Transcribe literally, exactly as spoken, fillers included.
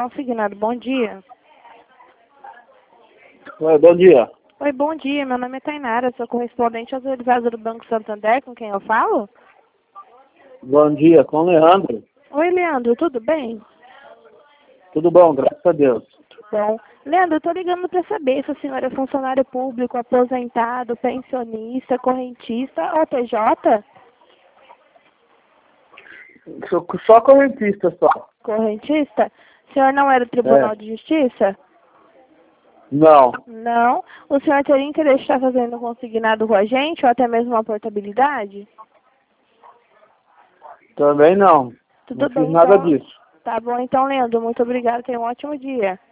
consignado. Bom dia. Oi, bom dia. Oi, bom dia. Meu nome é Tainara, sou correspondente autorizada do Banco Santander, com quem eu falo? Bom dia, com o Leandro. Oi, Leandro, tudo bem? Tudo bom, graças a Deus. Bom, Leandro, eu tô ligando para saber se o senhor é funcionário público, aposentado, pensionista, correntista ou P J? Sou só correntista só. Correntista? O senhor não é do Tribunal É. de Justiça? Não, Não. O senhor teria interesse de estar fazendo um consignado com a gente ou até mesmo uma portabilidade? também não. Tudo Não fiz bem, nada então. disso. Tá bom, então, Leandro. Muito obrigada. Tenha um ótimo dia.